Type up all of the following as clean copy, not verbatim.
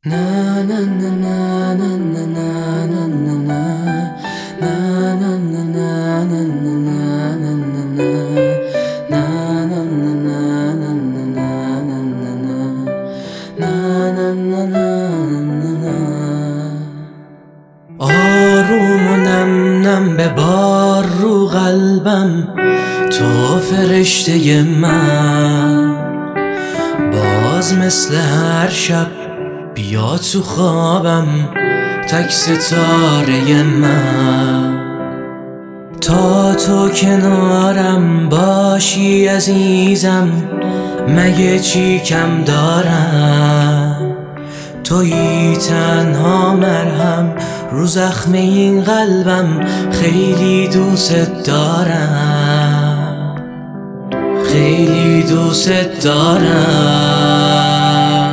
آروم و نم نم ببار رو قلبم تو فرشته من، باز مثل هر شب بیا تو خوابم تک ستاره من. تا تو کنارم باشی عزیزم مگه چی کم دارم، تویی تنها مرهم رو زخم این قلبم، خیلی دوست دارم، خیلی دوست دارم.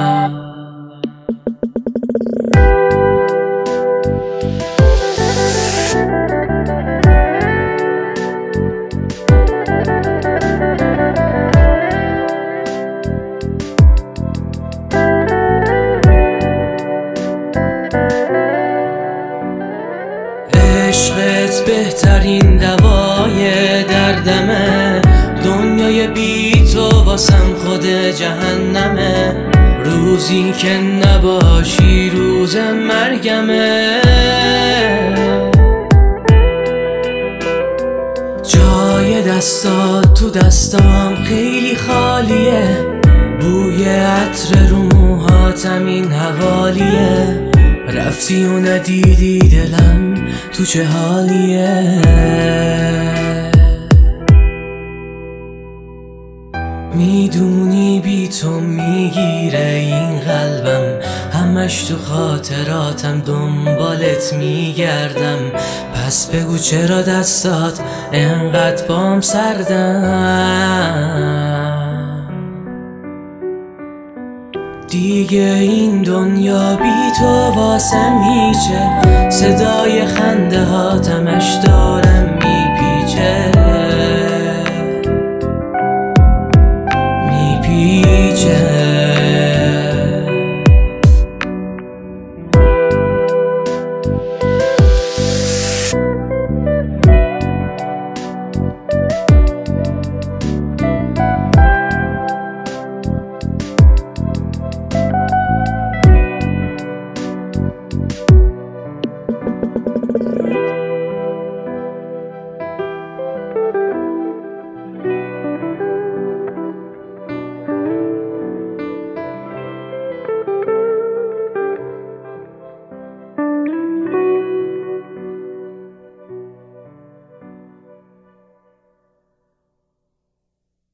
عشقت بهترین دوای دردمه، دنیای بی تو واسم خود جهنمه، روزی که نباشی روز مرگمه. جای دستات تو دستام خیلی خالیه، بوی عطر رو موهاتم این حوالیه، رفتی و ندیدی دلم تو چه حالیه. میدونی بی تو میگیره این قلبم، همش تو خاطراتم دنبالت میگردم، پس بگو چرا دستات انقدر بام سردن. دیگه این دنیا بی تو واسم هیچه، صدای خنده هاتمش دارم میپیچه،